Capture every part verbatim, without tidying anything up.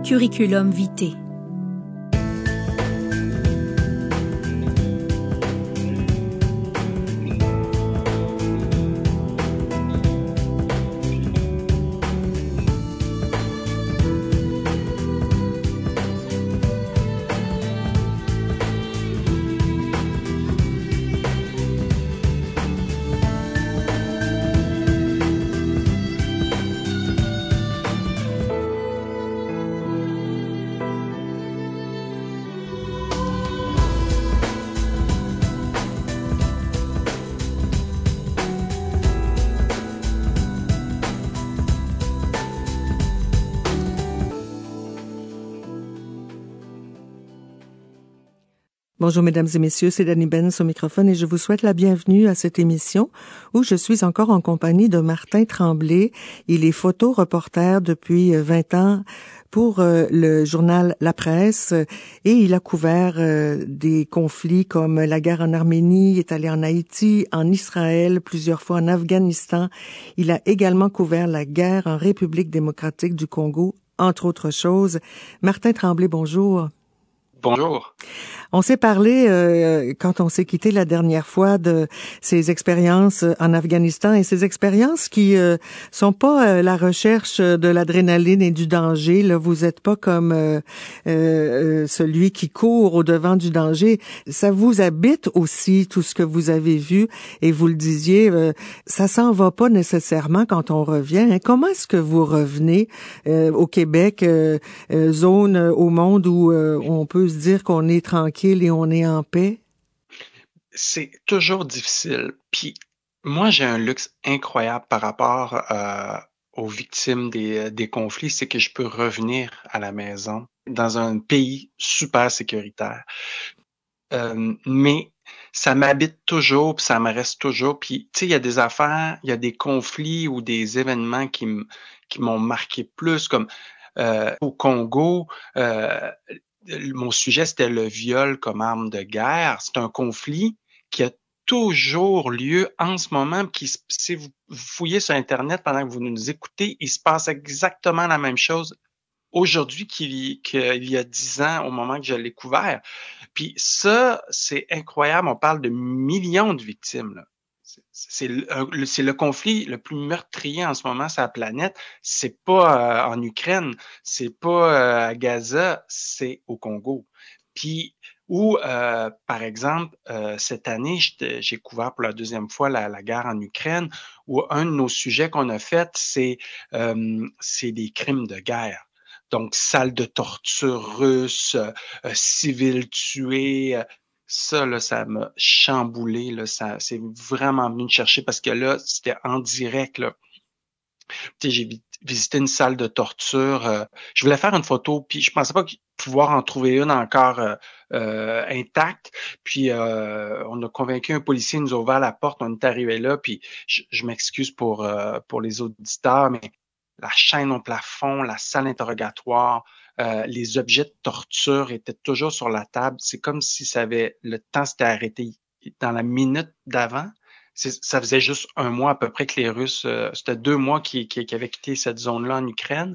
Curriculum vitae. Bonjour mesdames et messieurs, c'est Dani Benz au microphone et je vous souhaite la bienvenue à cette émission où je suis encore en compagnie de Martin Tremblay. Il est photoreporter depuis vingt ans pour euh, le journal La Presse et il a couvert euh, des conflits comme la guerre en Arménie, il est allé en Haïti, en Israël, plusieurs fois en Afghanistan. Il a également couvert la guerre en République démocratique du Congo, entre autres choses. Martin Tremblay, bonjour. Bonjour. On s'est parlé, euh, quand on s'est quitté la dernière fois, de ces expériences en Afghanistan et ces expériences qui euh, sont pas euh, la recherche de l'adrénaline et du danger. Là, vous êtes pas comme euh, euh, celui qui court au devant du danger. Ça vous habite aussi, tout ce que vous avez vu. Et vous le disiez, euh, ça s'en va pas nécessairement quand on revient. Hein. Comment est-ce que vous revenez euh, au Québec, euh, euh, zone euh, au monde où euh, on peut se dire qu'on est tranquille et on est en paix? C'est toujours difficile. Puis moi, j'ai un luxe incroyable par rapport euh, aux victimes des, des conflits, c'est que je peux revenir à la maison dans un pays super sécuritaire. Euh, mais ça m'habite toujours, puis ça me reste toujours. Puis, tu sais, il y a des affaires, il y a des conflits ou des événements qui m- qui m'ont marqué plus, comme euh, au Congo. Euh, Mon sujet, c'était le viol comme arme de guerre. C'est un conflit qui a toujours lieu en ce moment. Qui, si vous fouillez sur Internet pendant que vous nous écoutez, il se passe exactement la même chose aujourd'hui qu'il, qu'il y a dix ans au moment que je l'ai couvert. Puis ça, c'est incroyable. On parle de millions de victimes, là. C'est, c'est, le, c'est le conflit le plus meurtrier en ce moment sur la planète. C'est pas euh, en Ukraine, c'est pas euh, à Gaza, c'est au Congo. Puis où, euh, par exemple, euh, cette année, j'ai couvert pour la deuxième fois la, la guerre en Ukraine, où un de nos sujets qu'on a fait, c'est euh, c'est des crimes de guerre. Donc, salle de torture russe, euh, euh, civils tués, euh, ça, là, ça m'a chamboulé, là, ça, c'est vraiment venu me chercher parce que là, c'était en direct, là. Tu sais, j'ai vi- visité une salle de torture. Euh, je voulais faire une photo, puis je pensais pas pouvoir en trouver une encore euh, euh, intacte. Puis euh, on a convaincu un policier, il nous a ouvert la porte, on est arrivé là, puis je, je m'excuse pour euh, pour les auditeurs, mais la chaîne au plafond, la salle interrogatoire, euh, les objets de torture étaient toujours sur la table. C'est comme si ça avait le temps s'était arrêté dans la minute d'avant. C'est, ça faisait juste un mois à peu près que les Russes, euh, c'était deux mois qui, qui, qui avaient quitté cette zone-là en Ukraine.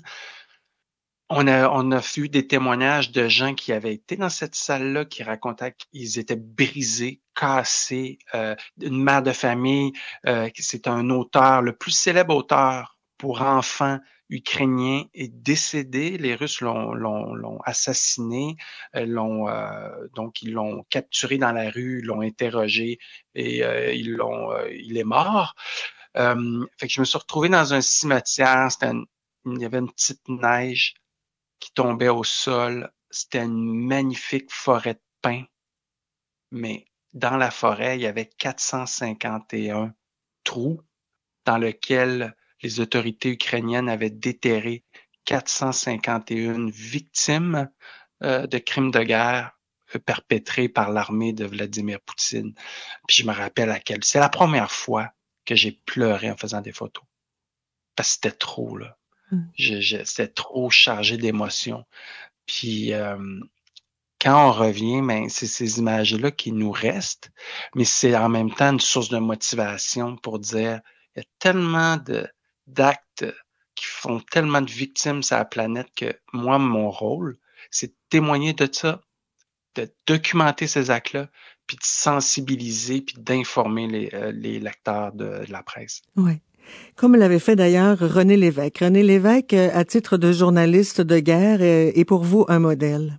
On a, on a eu des témoignages de gens qui avaient été dans cette salle-là, qui racontaient qu'ils étaient brisés, cassés. Euh, une mère de famille, euh, c'est un auteur, le plus célèbre auteur pour enfants ukrainien est décédé. Les Russes l'ont, l'ont, l'ont assassiné, euh, l'ont euh, donc ils l'ont capturé dans la rue, l'ont interrogé et euh, ils l'ont, euh, il est mort. Euh, fait que je me suis retrouvé dans un cimetière. C'était une, il y avait une petite neige qui tombait au sol. C'était une magnifique forêt de pins, mais dans la forêt, il y avait quatre cent cinquante et un trous dans lesquels les autorités ukrainiennes avaient déterré quatre cent cinquante et un victimes euh, de crimes de guerre perpétrés par l'armée de Vladimir Poutine. Puis je me rappelle à quel... C'est la première fois que j'ai pleuré en faisant des photos. Parce que c'était trop, là. Mm. Je, je, c'était trop chargé d'émotions. Puis euh, quand on revient, ben, c'est ces images-là qui nous restent, mais c'est en même temps une source de motivation pour dire il y a tellement de d'actes qui font tellement de victimes sur la planète que moi, mon rôle, c'est de témoigner de ça, de documenter ces actes-là, puis de sensibiliser, puis d'informer les, euh, les lecteurs de, de la presse. Oui. Comme l'avait fait d'ailleurs René Lévesque. René Lévesque, à titre de journaliste de guerre, est pour vous un modèle.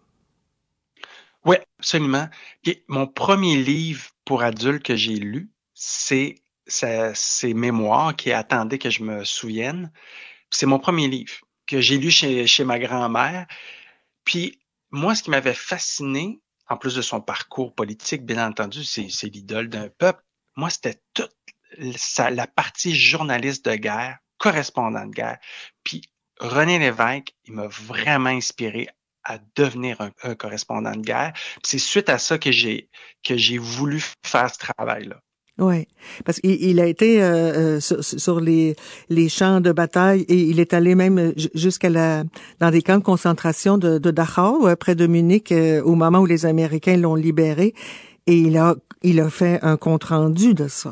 Oui, absolument. Puis mon premier livre pour adultes que j'ai lu, c'est ses mémoires qui attendaient que je me souvienne. C'est mon premier livre que j'ai lu chez, chez ma grand-mère. Puis moi, ce qui m'avait fasciné, en plus de son parcours politique, bien entendu, c'est, c'est l'idole d'un peuple. Moi, c'était toute sa, la partie journaliste de guerre, correspondant de guerre. Puis René Lévesque, il m'a vraiment inspiré à devenir un, un correspondant de guerre. Puis c'est suite à ça que j'ai que j'ai voulu faire ce travail-là. Oui, parce qu'il il a été euh, sur, sur les les champs de bataille et il est allé même jusqu'à la dans des camps de concentration de, de Dachau, près de Munich, euh, au moment où les Américains l'ont libéré, et il a il a fait un compte rendu de ça.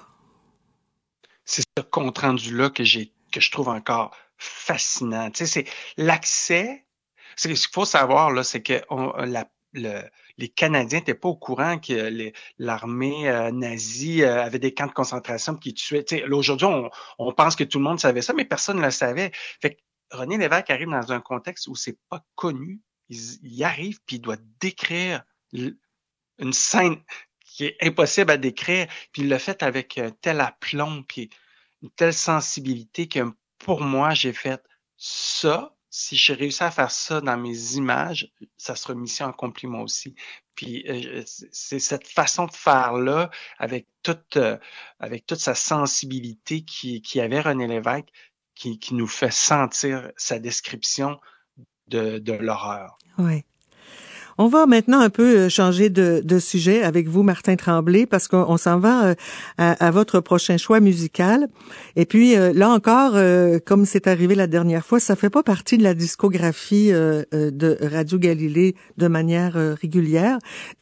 C'est ce compte rendu-là que j'ai que je trouve encore fascinant. Tu sais, c'est l'accès. Ce qu'il faut savoir, là, c'est que on, la, le, les Canadiens n'étaient pas au courant que les, l'armée euh, nazie euh, avait des camps de concentration qui tuaient. Tu sais, là, aujourd'hui, on, on pense que tout le monde savait ça, mais personne ne le savait. Fait que René Lévesque arrive dans un contexte où c'est pas connu. Il, il arrive puis il doit décrire une scène qui est impossible à décrire, puis il l'a fait avec un tel aplomb, puis une telle sensibilité que pour moi, j'ai fait ça. Si j'ai réussi à faire ça dans mes images, ça sera mission accomplie moi aussi. Puis euh, c'est cette façon de faire-là, avec toute euh, avec toute sa sensibilité qui, qui avait René Lévesque, qui, qui nous fait sentir sa description de, de l'horreur. Oui. On va maintenant un peu changer de, de sujet avec vous, Martin Tremblay, parce qu'on s'en va à, à votre prochain choix musical. Et puis, là encore, comme c'est arrivé la dernière fois, ça fait pas partie de la discographie de Radio Galilée de manière régulière,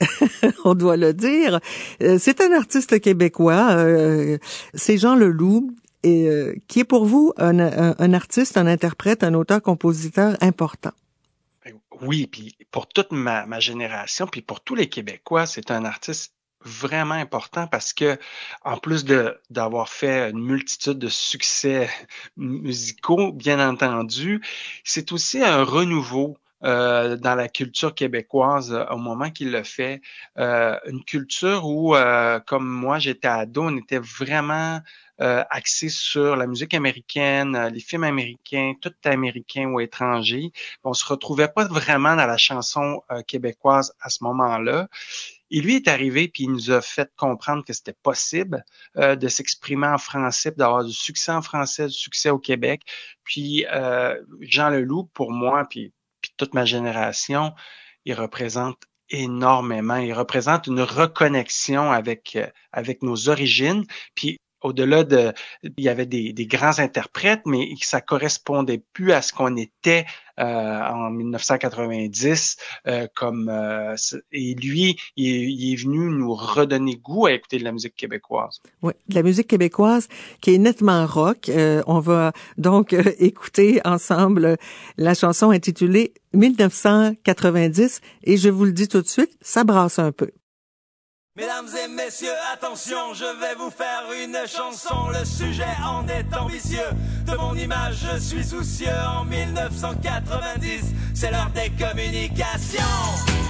on doit le dire. C'est un artiste québécois, c'est Jean Leloup, et, qui est pour vous un, un, un artiste, un interprète, un auteur-compositeur important. Oui, puis pour toute ma, ma génération, puis pour tous les Québécois, c'est un artiste vraiment important parce que, en plus de d'avoir fait une multitude de succès musicaux, bien entendu, c'est aussi un renouveau euh, dans la culture québécoise euh, au moment qu'il le fait. Euh, une culture où, euh, comme moi, j'étais ado, on était vraiment Euh, axé sur la musique américaine, euh, les films américains, tout américain ou étranger. On se retrouvait pas vraiment dans la chanson euh, québécoise à ce moment-là. Et lui est arrivé puis il nous a fait comprendre que c'était possible euh, de s'exprimer en français, d'avoir du succès en français, du succès au Québec. Puis euh, Jean Leloup, pour moi, puis, puis toute ma génération, il représente énormément. Il représente une reconnexion avec euh, avec nos origines. Puis au-delà de, il y avait des, des grands interprètes, mais ça correspondait plus à ce qu'on était euh, en dix-neuf cent quatre-vingt-dix. Euh, comme euh, et lui, il, il est venu nous redonner goût à écouter de la musique québécoise. Oui, de la musique québécoise qui est nettement rock. Euh, on va donc euh, écouter ensemble la chanson intitulée dix-neuf cent quatre-vingt-dix, et je vous le dis tout de suite, ça brasse un peu. Mesdames et messieurs, attention, je vais vous faire une chanson. Le sujet en est ambitieux. De mon image, je suis soucieux. En dix-neuf cent quatre-vingt-dix, c'est l'heure des communications.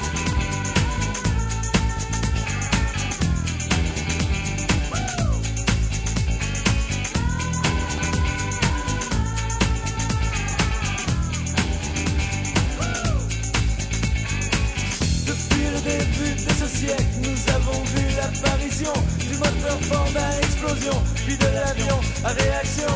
Depuis le début de ce siècle, nous avons vu l'apparition du moteur Ford à explosion, puis de l'avion à réaction.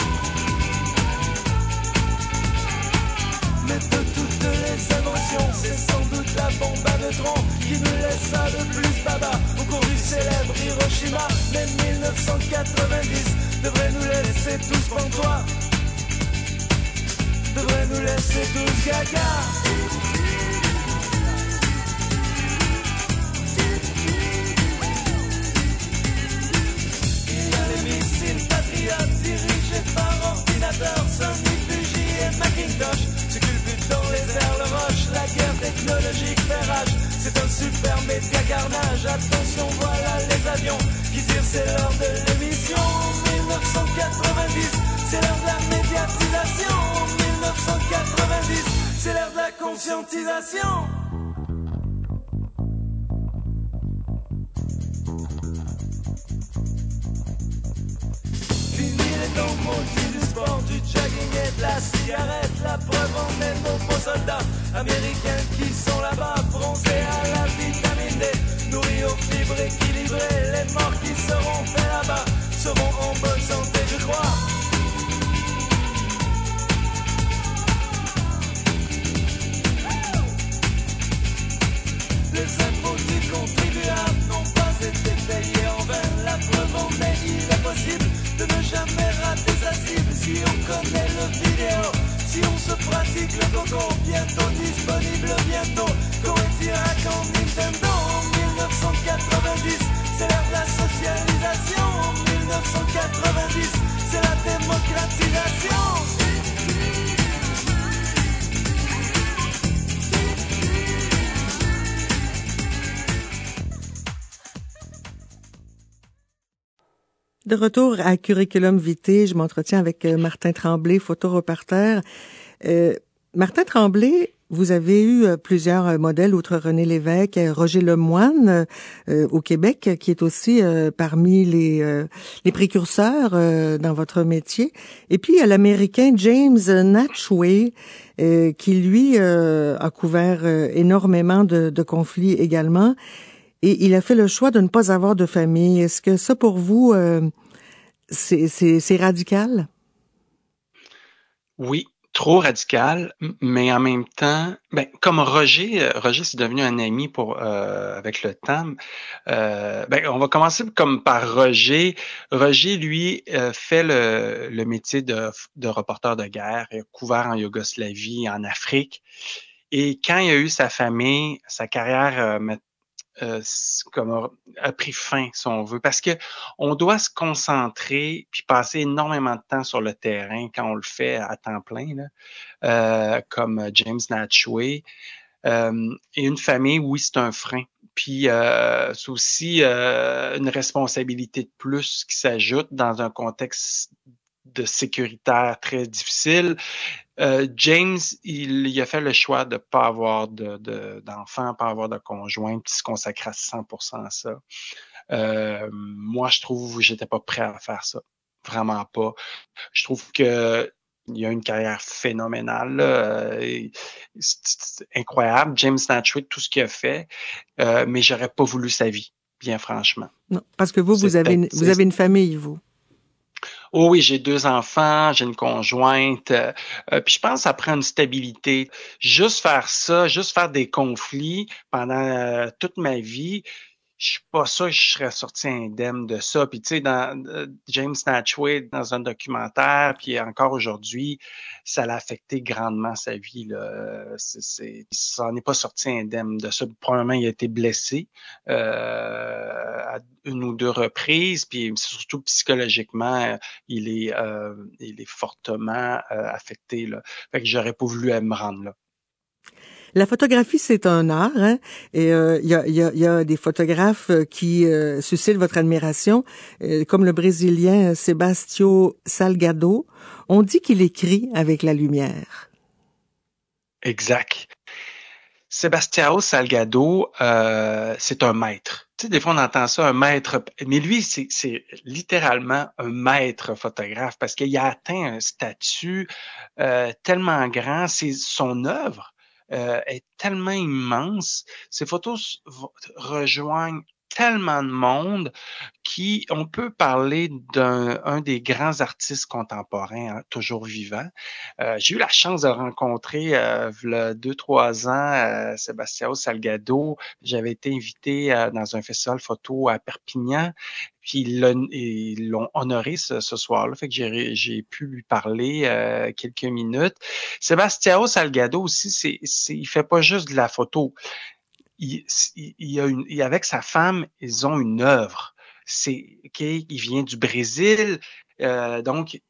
Mais de toutes les inventions, c'est sans doute la bombe à neutrons qui nous laissa le plus baba au cours du célèbre Hiroshima. Mais dix-neuf cent quatre-vingt-dix devrait nous laisser tous pantois, devrait nous laisser tous gaga. Patriote dirigé par ordinateur, Sony technologique fait rage. C'est un super média carnage. Attention, voilà les avions qui tirent, c'est l'heure de l'émission. dix-neuf cent quatre-vingt-dix, c'est l'heure de la médiatisation. dix-neuf cent quatre-vingt-dix, c'est l'heure de la conscientisation. Fini les temps maudits du sport, du jogging et de la cigarette. La preuve en est nos beaux soldats américains qui sont là-bas, bronzés à la vitamine D, nourris aux fibres équilibrées. Les morts qui seront faits là-bas seront en bonne santé, je crois. Les impôts du contribuable n'ont pas été payés en vain. La preuve en est, il est possible de ne jamais rater sa cible. Si on connaît le vidéo, si on se pratique le coco, bientôt disponible, bientôt Coetillac en Nintendo. dix-neuf cent quatre-vingt-dix, c'est l'heure de la socialisation. dix-neuf cent quatre-vingt-dix, c'est la démocratisation. De retour à Curriculum Vitae, je m'entretiens avec Martin Tremblay, photoreporter. Euh, Martin Tremblay, vous avez eu plusieurs modèles, outre René Lévesque, Roger Lemoine euh, au Québec, qui est aussi euh, parmi les, euh, les précurseurs euh, dans votre métier. Et puis, il y a l'Américain James Natchway, euh, qui, lui, euh, a couvert euh, énormément de, de conflits également. Et il a fait le choix de ne pas avoir de famille. Est-ce que ça, pour vous, euh, c'est, c'est, c'est radical? Oui, trop radical, mais en même temps, ben, comme Roger, Roger c'est devenu un ami pour euh, avec le temps. Euh, ben, on va commencer comme par Roger. Roger, lui, euh, fait le, le métier de, de reporter de guerre. Il a couvert en Yougoslavie, en Afrique. Et quand il a eu sa famille, sa carrière euh, Euh, comme a, a pris fin, si on veut, parce que on doit se concentrer puis passer énormément de temps sur le terrain quand on le fait à temps plein, là, euh, comme James Natchway. Euh, et une famille, oui, c'est un frein. Puis euh, c'est aussi euh, une responsabilité de plus qui s'ajoute dans un contexte de sécuritaire très difficile. Euh, James, il, il a fait le choix de pas avoir de, de, d'enfants, pas avoir de conjoint, puis se consacrer à cent pour cent à ça. Euh, moi, je trouve que j'étais pas prêt à faire ça. Vraiment pas. Je trouve que il a une carrière phénoménale, là. C'est, c'est incroyable. James Natchway, tout ce qu'il a fait, euh, mais j'aurais pas voulu sa vie, bien franchement. Non, parce que vous, vous avez, une, vous avez une famille, vous. Oh oui, j'ai deux enfants, j'ai une conjointe, euh, puis je pense que ça prend une stabilité. Juste faire ça, juste faire des conflits pendant euh, toute ma vie, je suis pas sûr que je serais sorti indemne de ça. Puis tu sais, dans euh, James Natchway, dans un documentaire, puis encore aujourd'hui, ça l'a affecté grandement sa vie, là. C'est, c'est, ça n'en est pas sorti indemne de ça. Probablement, il a été blessé euh, à une ou deux reprises, puis surtout psychologiquement, il est, euh, il est fortement euh, affecté, là. Fait que j'aurais pas voulu me rendre là. La photographie, c'est un art, hein? Et il euh, y, a, y, a, y a des photographes qui euh, suscitent votre admiration, euh, comme le Brésilien Sebastião Salgado. On dit qu'il écrit avec la lumière. Exact. Sebastião Salgado, euh, c'est un maître. Tu sais, des fois, on entend ça, un maître. Mais lui, c'est, c'est littéralement un maître photographe parce qu'il a atteint un statut euh, tellement grand. C'est son œuvre. Euh, est tellement immense. Ces photos rejoignent tellement de monde qui, on peut parler d'un un des grands artistes contemporains, hein, toujours vivants. Euh, j'ai eu la chance de rencontrer, euh, il y a deux, trois ans, euh, Sebastião Salgado. J'avais été invité euh, dans un festival photo à Perpignan. Puis ils l'ont honoré ce, ce soir-là, fait que j'ai, j'ai pu lui parler euh, quelques minutes. Sebastião Salgado aussi, c'est, c'est, il fait pas juste de la photo. Il, il, il a une, il, avec sa femme, ils ont une œuvre. C'est, ok, il vient du Brésil, euh, donc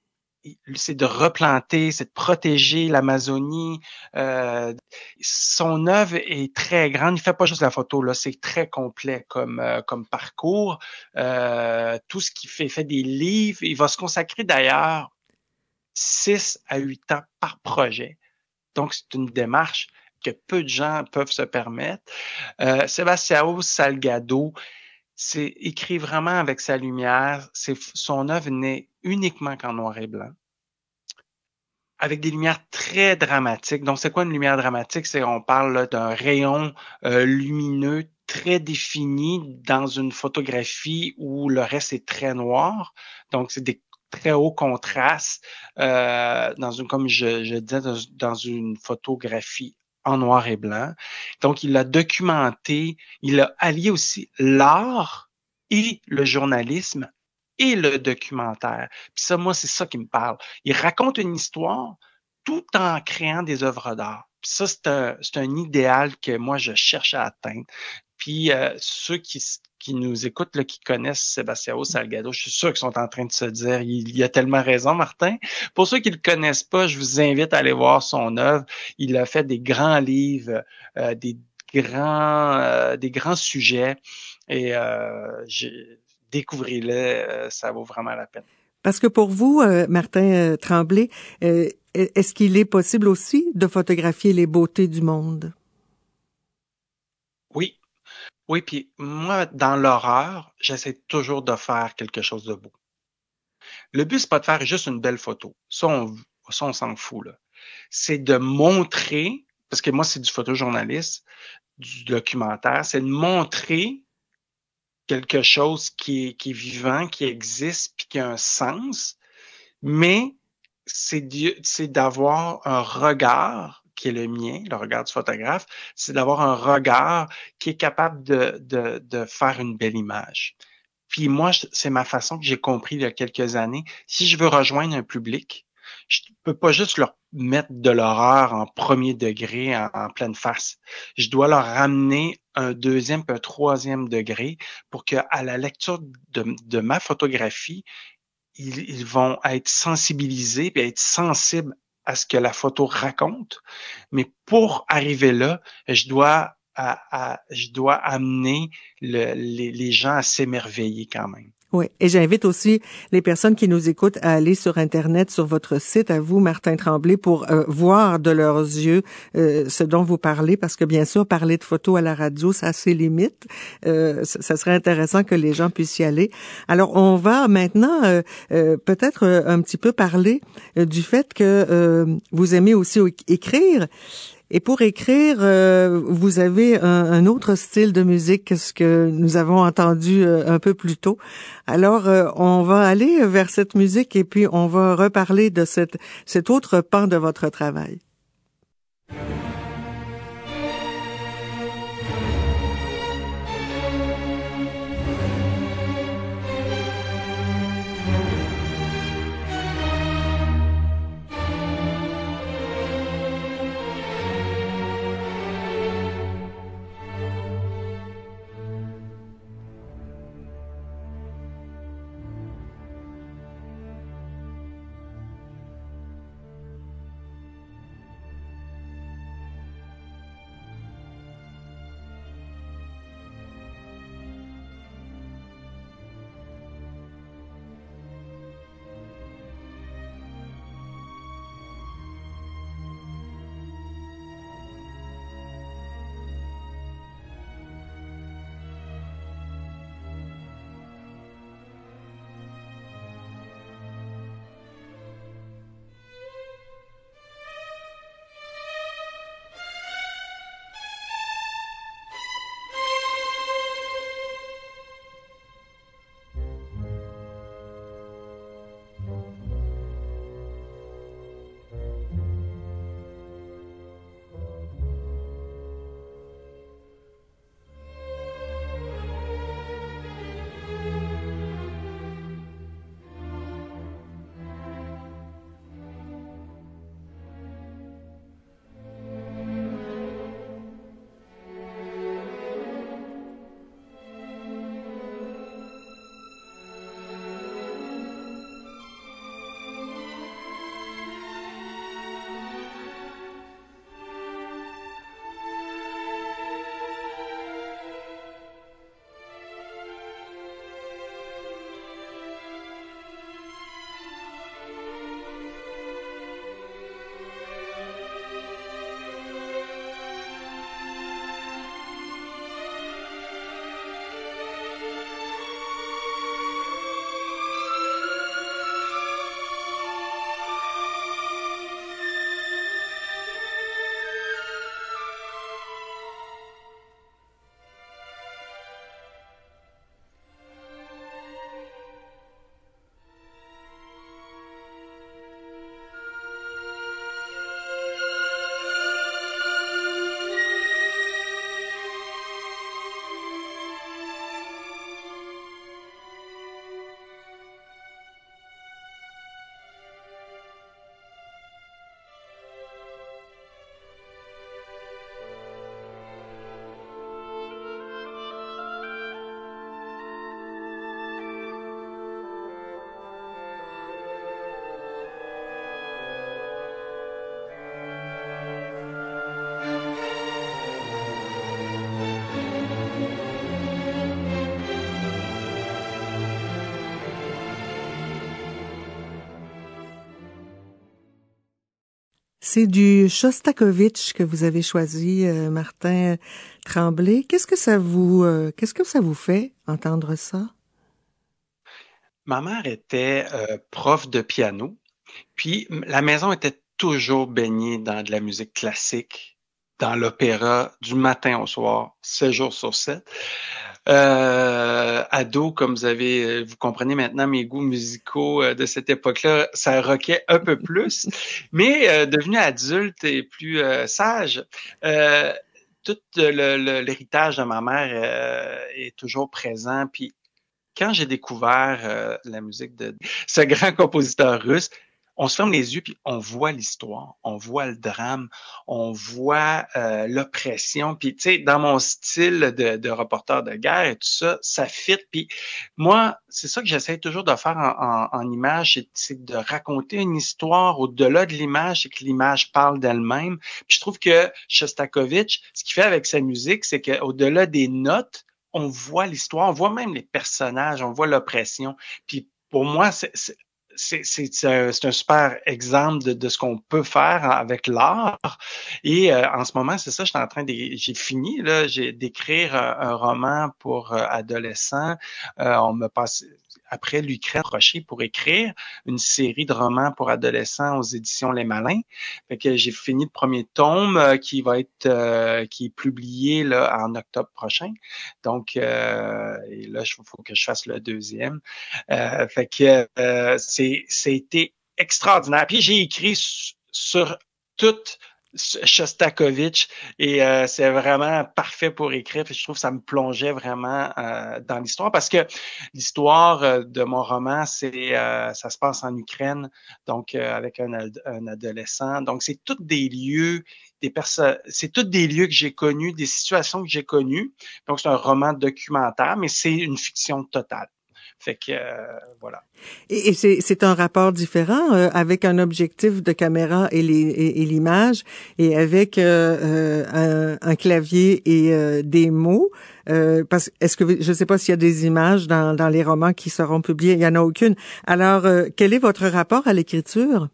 c'est de replanter, c'est de protéger l'Amazonie. Euh, son œuvre est très grande. Il fait pas juste la photo, là, c'est très complet comme euh, comme parcours. Euh, tout ce qu'il fait, il fait des livres. Il va se consacrer d'ailleurs six à huit ans par projet. Donc, c'est une démarche que peu de gens peuvent se permettre. Euh, Sebastião Salgado, c'est écrit vraiment avec sa lumière. C'est, son œuvre n'est uniquement qu'en noir et blanc, avec des lumières très dramatiques. Donc, c'est quoi une lumière dramatique? C'est on parle là, d'un rayon euh, lumineux très défini dans une photographie où le reste est très noir. Donc, c'est des très hauts contrastes euh, dans une, comme je, je disais, dans, dans une photographie en noir et blanc. Donc, il a documenté, il a allié aussi l'art et le journalisme et le documentaire. Puis ça, moi, c'est ça qui me parle. Il raconte une histoire tout en créant des œuvres d'art. Puis ça, c'est un, c'est un idéal que moi, je cherche à atteindre. Puis euh, ceux qui, qui nous écoutent, là, qui connaissent Sebastião Salgado, je suis sûr qu'ils sont en train de se dire, il, il a tellement raison, Martin. Pour ceux qui ne le connaissent pas, je vous invite à aller voir son œuvre. Il a fait des grands livres, euh, des grands, euh, des grands sujets. Et euh, j'ai découvrez-le, euh, ça vaut vraiment la peine. Parce que pour vous, euh, Martin euh, Tremblay, euh, est-ce qu'il est possible aussi de photographier les beautés du monde? Oui, oui, puis moi, dans l'horreur, j'essaie toujours de faire quelque chose de beau. Le but, c'est pas de faire juste une belle photo. Ça, on, ça, on s'en fout, là. C'est de montrer, parce que moi, c'est du photojournaliste, du documentaire, c'est de montrer quelque chose qui est, qui est vivant, qui existe, puis qui a un sens, mais c'est, c'est d'avoir un regard qui est le mien, le regard du photographe, c'est d'avoir un regard qui est capable de, de, de faire une belle image. Puis moi, c'est ma façon que j'ai compris il y a quelques années. Si je veux rejoindre un public, je peux pas juste leur mettre de l'horreur en premier degré, en, en pleine face. Je dois leur ramener un deuxième puis un troisième degré pour que, à la lecture de, de ma photographie, ils, ils vont être sensibilisés et être sensibles à ce que la photo raconte. Mais pour arriver là, je dois à, à, je dois amener le, les, les gens à s'émerveiller quand même. Oui, et j'invite aussi les personnes qui nous écoutent à aller sur Internet, sur votre site, à vous, Martin Tremblay, pour euh, voir de leurs yeux euh, ce dont vous parlez, parce que bien sûr, parler de photos à la radio, ça a ses limites. Euh, ça, ça serait intéressant que les gens puissent y aller. Alors, on va maintenant euh, euh, peut-être euh, un petit peu parler euh, du fait que euh, vous aimez aussi écrire. Et pour écrire, euh, vous avez un, un autre style de musique que ce que nous avons entendu euh, un peu plus tôt. Alors, euh, on va aller vers cette musique et puis on va reparler de cette, cet autre pan de votre travail. C'est du Shostakovich que vous avez choisi, euh, Martin Tremblay. Qu'est-ce que ça vous, euh, qu'est-ce que ça vous fait entendre ça? Ma mère était euh, prof de piano, puis la maison était toujours baignée dans de la musique classique, dans l'opéra, du matin au soir, sept jours sur sept. Euh, ado, comme vous avez, vous comprenez maintenant mes goûts musicaux euh, de cette époque-là, ça rockait un peu plus, mais euh, devenu adulte et plus euh, sage, euh, tout le, le, l'héritage de ma mère euh, est toujours présent. Puis quand j'ai découvert euh, la musique de ce grand compositeur russe, on se ferme les yeux puis on voit l'histoire, on voit le drame, on voit euh, l'oppression. Puis tu sais, dans mon style de, de reporter de guerre et tout ça, ça fit. Puis moi, c'est ça que j'essaie toujours de faire en, en, en image, c'est, c'est de raconter une histoire au-delà de l'image, c'est que l'image parle d'elle-même. Puis je trouve que Shostakovich, ce qu'il fait avec sa musique, c'est qu'au-delà des notes, on voit l'histoire, on voit même les personnages, on voit l'oppression. Puis pour moi, c'est, c'est, c'est, c'est, un, c'est un super exemple de, de ce qu'on peut faire avec l'art. Et euh, en ce moment, c'est ça, je suis en train de, j'ai fini là, j'ai d'écrire un, un roman pour euh, adolescents. Euh, on me passe après l'Ukraine Rocher pour écrire une série de romans pour adolescents aux éditions Les Malins. Fait que j'ai fini le premier tome euh, qui va être euh, qui est publié là en octobre prochain. Donc euh, et là il faut que je fasse le deuxième. Euh, fait que euh, c'est c'était extraordinaire. Puis j'ai écrit su- sur toute Shostakovich et euh, c'est vraiment parfait pour écrire. Puis je trouve que ça me plongeait vraiment euh, dans l'histoire parce que l'histoire euh, de mon roman, c'est euh, ça se passe en Ukraine, donc euh, avec un, ad- un adolescent. Donc c'est tous des lieux, des personnes, c'est tous des lieux que j'ai connus, des situations que j'ai connues. Donc c'est un roman documentaire, mais c'est une fiction totale. Fait que euh, voilà. Et, et c'est, c'est un rapport différent euh, avec un objectif de caméra et, les, et, et l'image et avec euh, euh, un, un clavier et euh, des mots. Euh, parce est-ce que je ne sais pas s'il y a des images dans, dans les romans qui seront publiés. Il y en a aucune. Alors, euh, quel est votre rapport à l'écriture?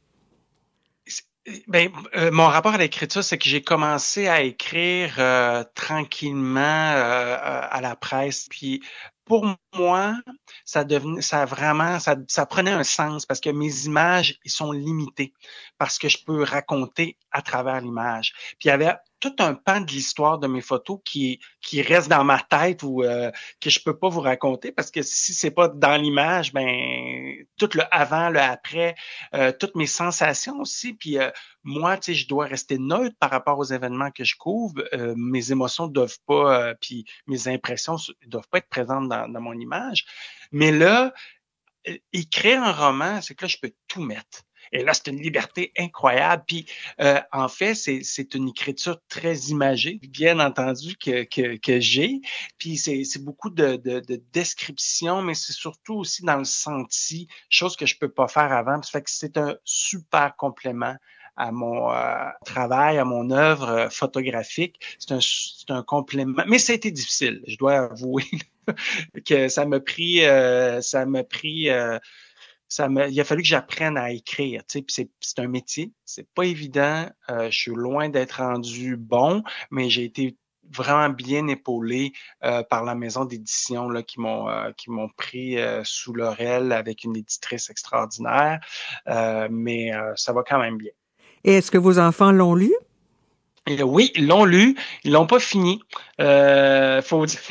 Ben, euh, mon rapport à l'écriture, c'est que j'ai commencé à écrire euh, tranquillement euh, à la presse. Puis pour moi, ça devenait, ça vraiment, ça, ça prenait un sens parce que mes images, ils sont limitées parce que je peux raconter à travers l'image. Puis il y avait tout un pan de l'histoire de mes photos qui qui reste dans ma tête ou euh, que je peux pas vous raconter parce que si c'est pas dans l'image, ben tout le avant, le après, euh, toutes mes sensations aussi. Puis euh, moi, tu sais, je dois rester neutre par rapport aux événements que je couvre. Euh, mes émotions doivent pas, euh, puis mes impressions doivent pas être présentes dans, dans mon image. Mais là, euh, écrire un roman, c'est que là, je peux tout mettre. Et là, c'est une liberté incroyable. Puis, euh, en fait, c'est, c'est une écriture très imagée, bien entendu, que, que, que j'ai. Puis, c'est, c'est beaucoup de, de, de description, mais c'est surtout aussi dans le senti, chose que je peux pas faire avant. Ça fait que c'est un super complément à mon euh, travail, à mon œuvre euh, photographique. C'est un, c'est un complément. Mais ça a été difficile, je dois avouer que ça m'a pris, euh, ça m'a pris, euh, ça m'a, il a fallu que j'apprenne à écrire. Tu sais, puis c'est, c'est un métier, c'est pas évident. Euh, je suis loin d'être rendu bon, mais j'ai été vraiment bien épaulé euh, par la maison d'édition là qui m'ont euh, qui m'ont pris euh, sous leur aile avec une éditrice extraordinaire. Euh, mais euh, ça va quand même bien. Et est-ce que vos enfants l'ont lu? Et oui, ils l'ont lu, ils l'ont pas fini. Euh, faut dire.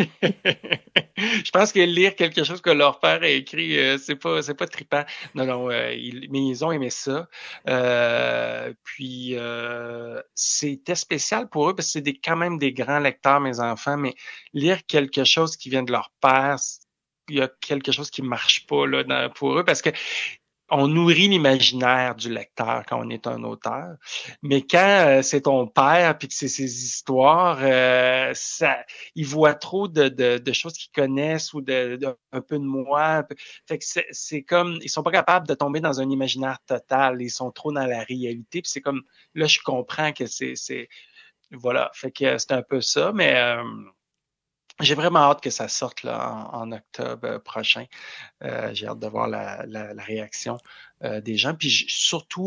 Je pense que lire quelque chose que leur père a écrit, euh, c'est pas, c'est pas trippant. Non, non, euh, ils, mais ils ont aimé ça. Euh, puis euh, c'était spécial pour eux parce que c'est des, quand même des grands lecteurs, mes enfants. Mais lire quelque chose qui vient de leur père, il y a quelque chose qui marche pas là dans, pour eux parce que on nourrit l'imaginaire du lecteur quand on est un auteur, mais quand euh, c'est ton père puis que c'est ses histoires, euh, ça, il voit trop de, de, de choses qu'ils connaissent ou de, de un peu de moi. Fait que c'est, c'est comme ils sont pas capables de tomber dans un imaginaire total. Ils sont trop dans la réalité. Puis c'est comme là, je comprends que c'est c'est voilà. Fait que c'est un peu ça, mais euh, j'ai vraiment hâte que ça sorte là en, en octobre prochain. Euh, j'ai hâte de voir la, la, la réaction euh, des gens. Puis j- surtout,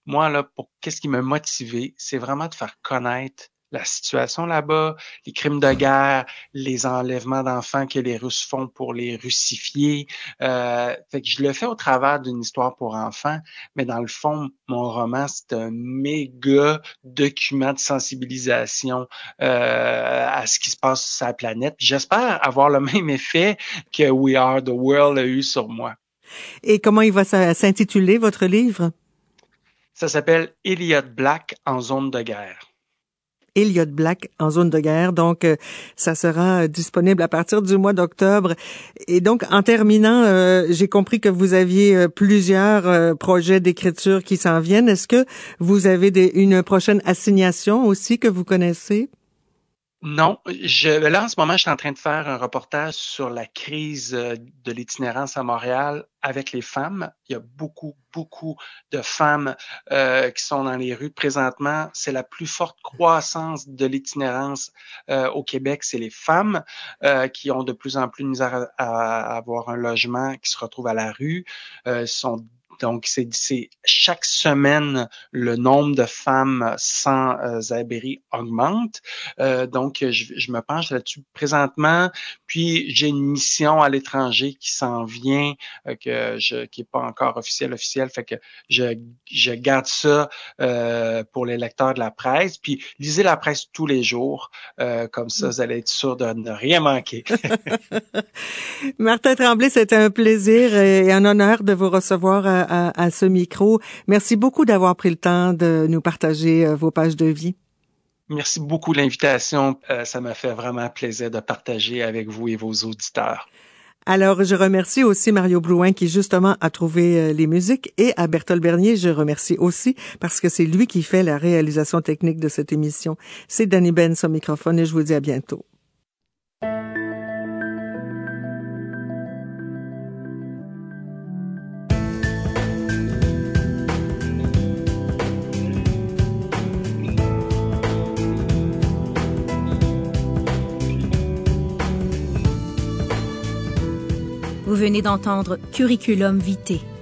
moi, là, pour qu'est-ce qui m'a motivé, c'est vraiment de faire connaître la situation là-bas, les crimes de guerre, les enlèvements d'enfants que les Russes font pour les russifier. Euh, fait que je le fais au travers d'une histoire pour enfants, mais dans le fond, mon roman, c'est un méga document de sensibilisation euh, à ce qui se passe sur la planète. Puis j'espère avoir le même effet que We Are the World a eu sur moi. Et comment il va s'intituler, votre livre? Ça s'appelle Elliot Black en zone de guerre. Elliot Black en zone de guerre. Donc, euh, ça sera euh, disponible à partir du mois d'octobre. Et donc, en terminant, euh, j'ai compris que vous aviez euh, plusieurs euh, projets d'écriture qui s'en viennent. Est-ce que vous avez des, une prochaine assignation aussi que vous connaissez? Non, je, là, en ce moment, je suis en train de faire un reportage sur la crise de l'itinérance à Montréal avec les femmes. Il y a beaucoup, beaucoup de femmes euh, qui sont dans les rues présentement. C'est la plus forte croissance de l'itinérance euh, au Québec, c'est les femmes euh, qui ont de plus en plus de misère à, à avoir un logement, qui se retrouvent à la rue, euh, sont Donc, c'est, c'est chaque semaine, le nombre de femmes sans euh, abri augmente. Euh, donc, je, je me penche là-dessus présentement. Puis, j'ai une mission à l'étranger qui s'en vient, euh, que je, qui est pas encore officielle, officielle. Fait que je, je garde ça euh, pour les lecteurs de la presse. Puis, lisez la presse tous les jours. Euh, comme ça, vous allez être sûr de ne rien manquer. Martin Tremblay, c'était un plaisir et un honneur de vous recevoir à, à, à ce micro. Merci beaucoup d'avoir pris le temps de nous partager vos pages de vie. Merci beaucoup de l'invitation. Euh, ça m'a fait vraiment plaisir de partager avec vous et vos auditeurs. Alors, je remercie aussi Mario Blouin qui, justement, a trouvé les musiques, et à Berthold Bernier, je remercie aussi parce que c'est lui qui fait la réalisation technique de cette émission. C'est Danny Benz au microphone et je vous dis à bientôt. Vous venez d'entendre Curriculum Vitae,